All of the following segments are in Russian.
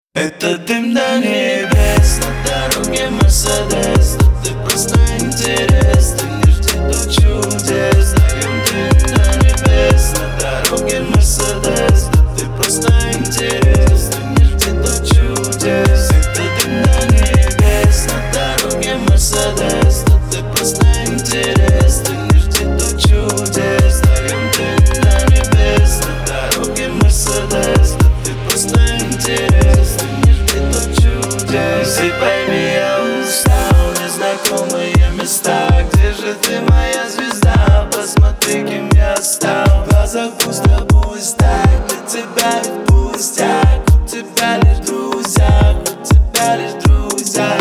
Это дым до небес, на дороге Мерседес. Да ты просто интерес, ты не жди до чудес. Даем дым до небес, на дороге Мерседес. Да ты просто интерес, ты не жди до чудес. Это дым до небес, на дороге Мерседес. Да ты просто интерес, ты не жди до чудес. Даем дым до небес, на дороге Мерседес. Да ты просто интерес, ты не жди до чудес. И пойми, я устал, незнакомые места. Где же ты, моя звезда? Посмотри, кем я стал. В глазах пусто, пусть так. Для тебя ведь пустяк. У тебя лишь друзья, у тебя лишь друзья.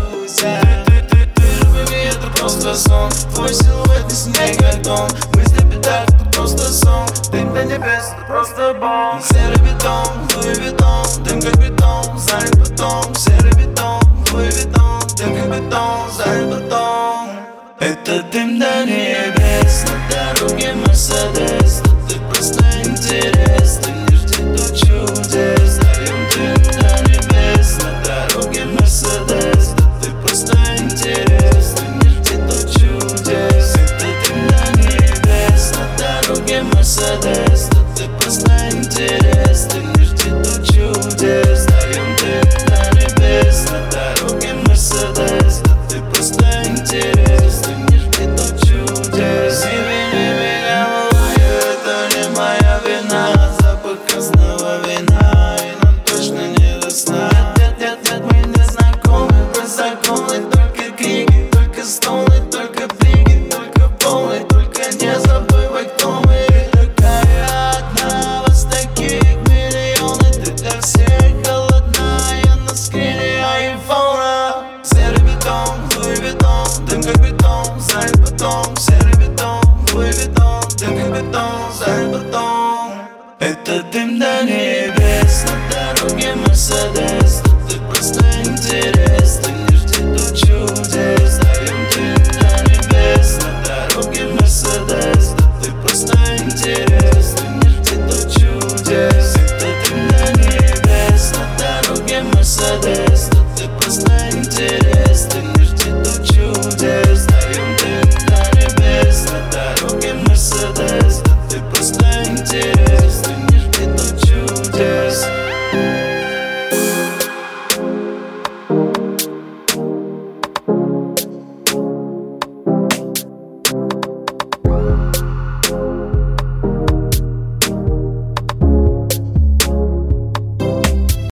Ты, baby, это просто сон. Твой силуэт и снег как дом. Мысли беда, это просто сон. Дым до небес, это просто бомб. Серый бетон, Луи Виттон, дым как бетон.